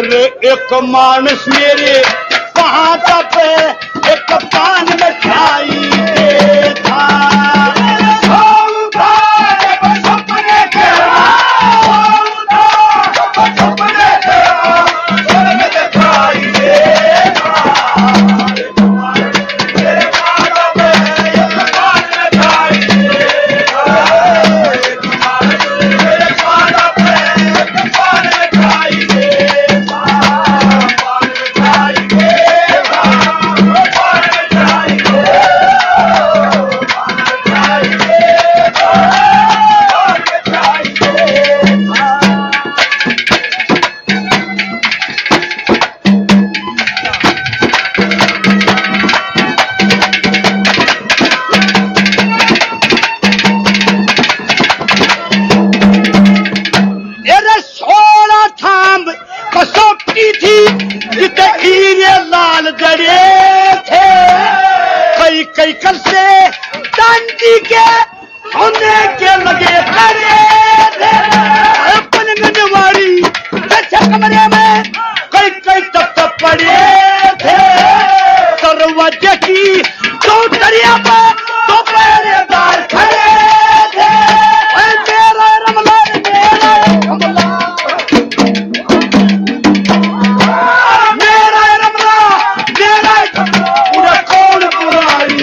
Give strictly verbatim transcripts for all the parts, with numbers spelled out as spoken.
अरे एक मानस मेरे कहाँ तक एक पान में खाई के था कई कल से चांदी के सोने के लगे खड़े थे पनगनवाड़ी कमरे में कई कई तब तब पड़े थे दरवाजे की चौतरिया पर तो पहरेदार खड़े थे मेरा रमला मेरा रमला मेरा रमला मेरा पूरा कौन पुरानी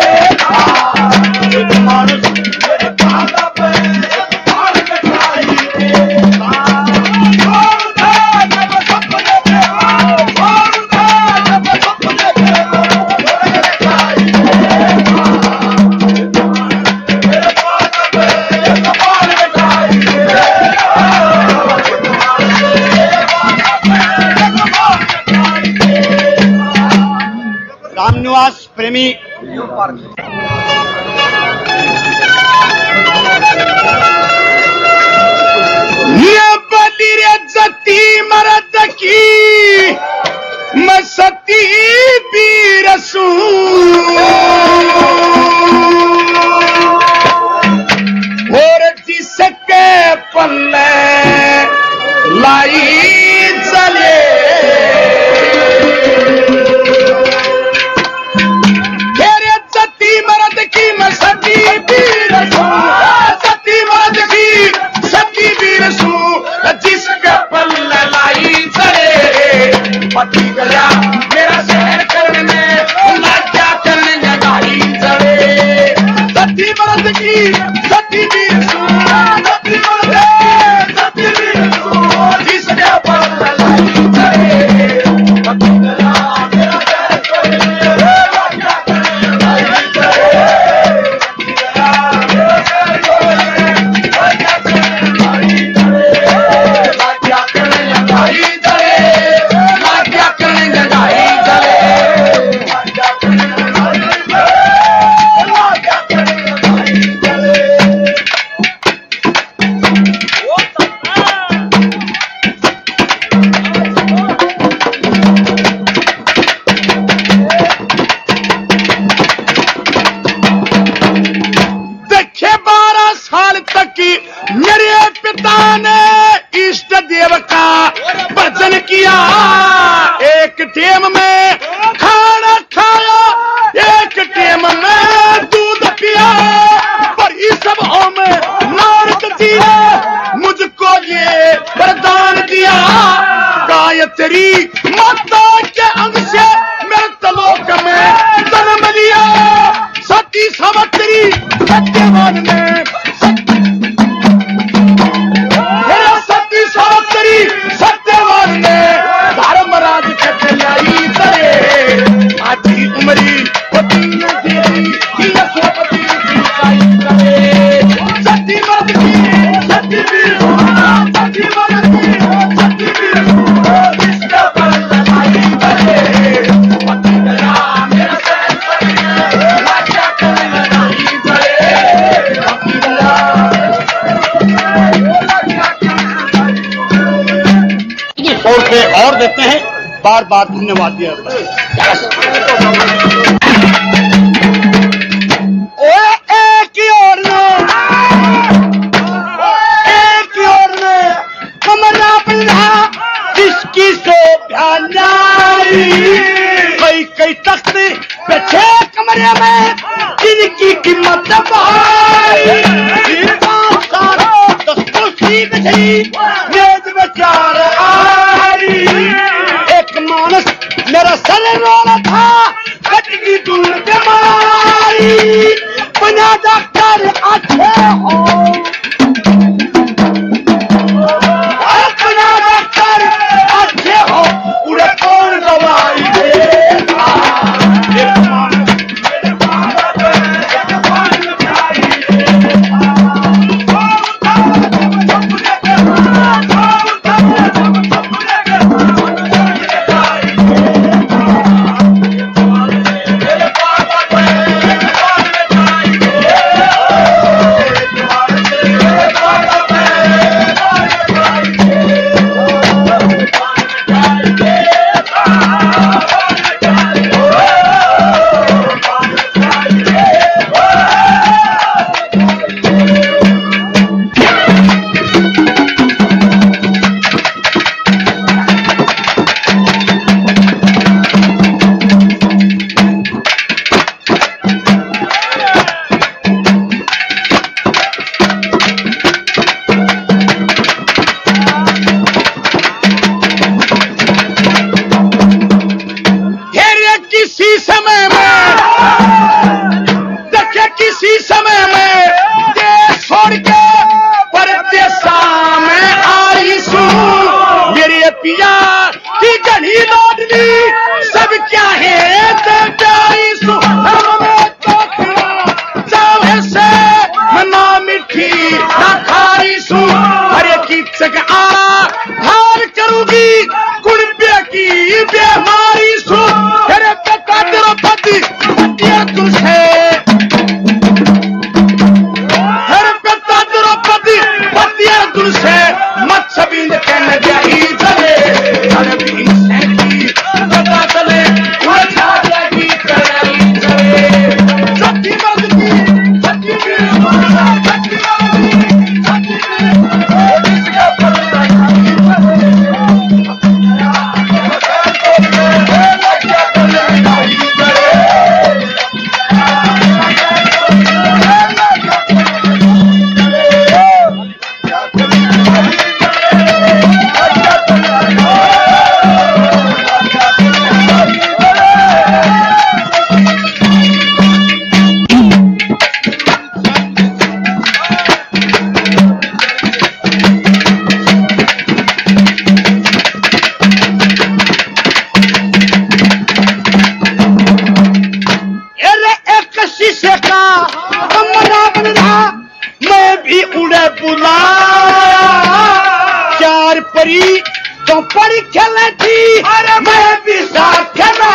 रामनिवास प्रेमी ये बली रे जती मरद की मैं सती बीरसू और जिसके पल्ले लाई चले सती मर्द की मैं सती बीरसू सती मर्द की सती बीरसू जिसके पल्ले लाई चले पति गया मेरा शहर करने में क्या करने लगाई चले सती मर्द की सती बीरसू सती मर्द सती बीरसू जिसके पल्ले लाई चले पति गया मेरा शहर करने मेरे पिता ने इष्ट देव का भजन किया एक टेम में खाना खाया एक टेम में दूध पिया पर इस सब में नारद जी ने मुझको ये वरदान दिया गायत्री माता के अंग से मेरे तलोक में जन्म लिया सती सावित्री सत्यवान ने सत्यवान ने धर्मराज के चलाई करे आधी उमरी पति ने देवी की यशोपति की चलाई करे सती मर्द की सती वीर सती मर्द की सती वीर जिसका पर लड़ाई करे पति गया मेरा शहर करे क्या करे लड़ाई करे पति गया और से और देते हैं बार बार धन्यवाद दिया एक ही और ने एक ही और ने कमरा बंधा किसकी से मेरी बिछड़ी मेज में चार आई। एक मानस मेरा सर रोला था कट की दूर बीमारी। बना डॉक्टर अच्छे हो बना डॉक्टर अच्छे हो उन्हें कौन दवाई देगा। तो परी खेले थी अरे मैं भी साथ खेला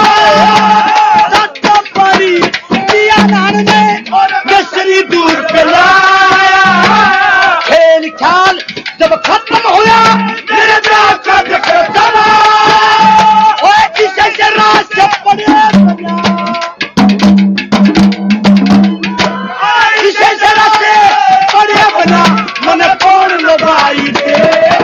तो परी दिया नान ने मिस्री दूर पे लाया। खेल ख्याल जब खत्म हुआ मेरे ब्याह का जिक्र करा और इसे जरा से पड़े इसे जरा से पड़े बना मैंने कौन लगाई दे।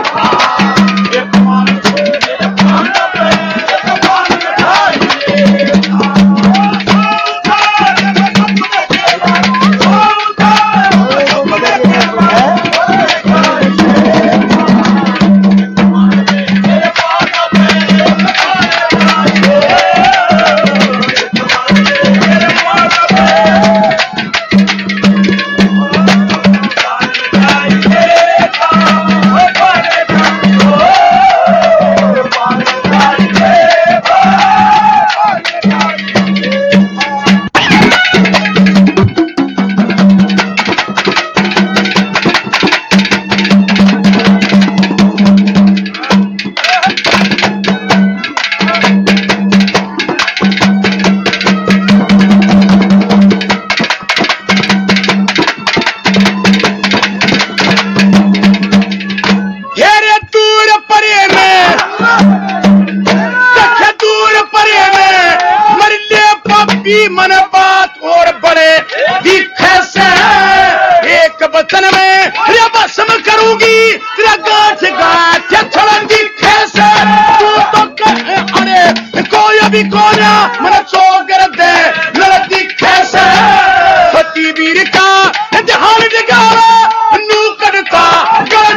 मन बात और बड़े दिखे से एक वचन में तेरा भस्म करूंगी तेरा गाछ गाछ छड़न दिखे से तू तो अरे कोई भी कोना मन चोकर दे मेरा दिखे से सती वीर का ध्यान जगावा नू करता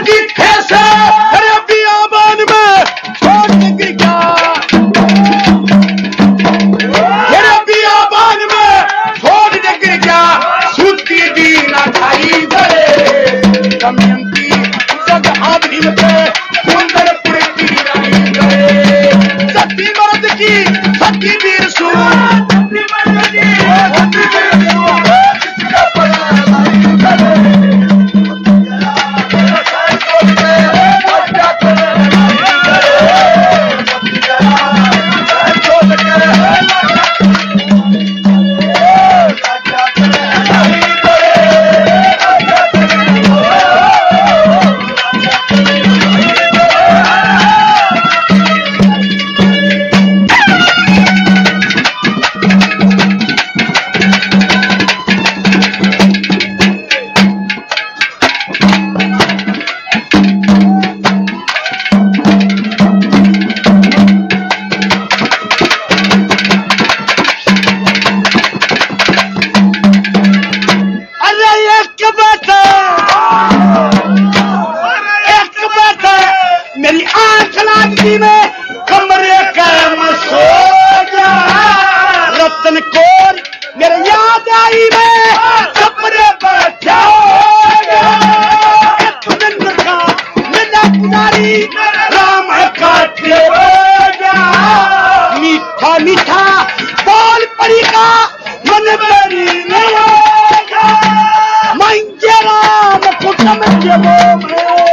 के मोह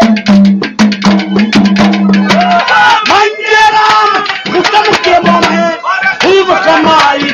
मंगे राम उत्तम के मोह में खूब कमाई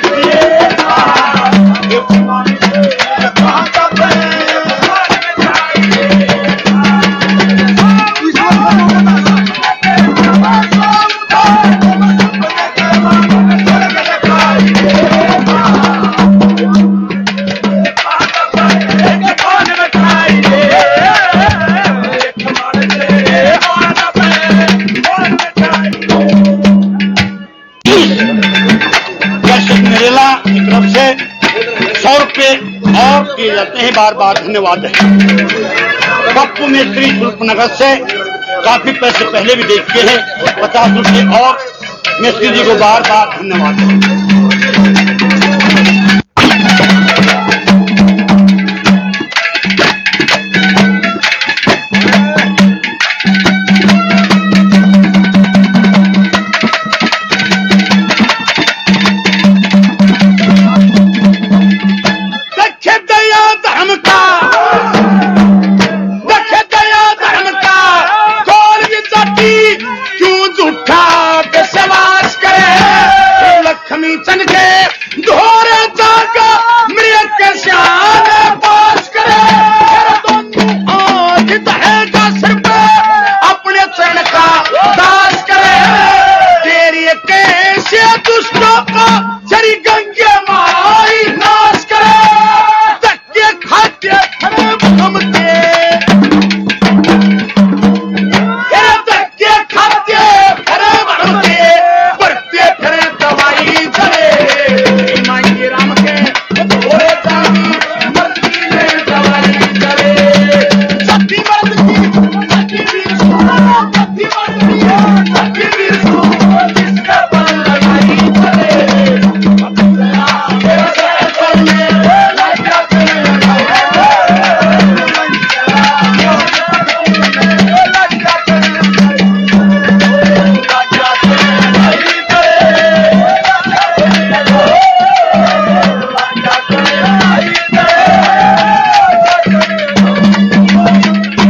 सौ रुपये और दिए जाते हैं। बार बार धन्यवाद है। पप्पू मिस्त्री सुल्पनगर से काफी पैसे पहले भी दे चुके हैं। पचास रुपये और मिस्त्री जी को बार बार धन्यवाद है।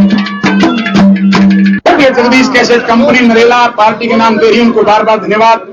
Jagdish cassette company Narela party के नाम दे रही, उनको बार बार धन्यवाद।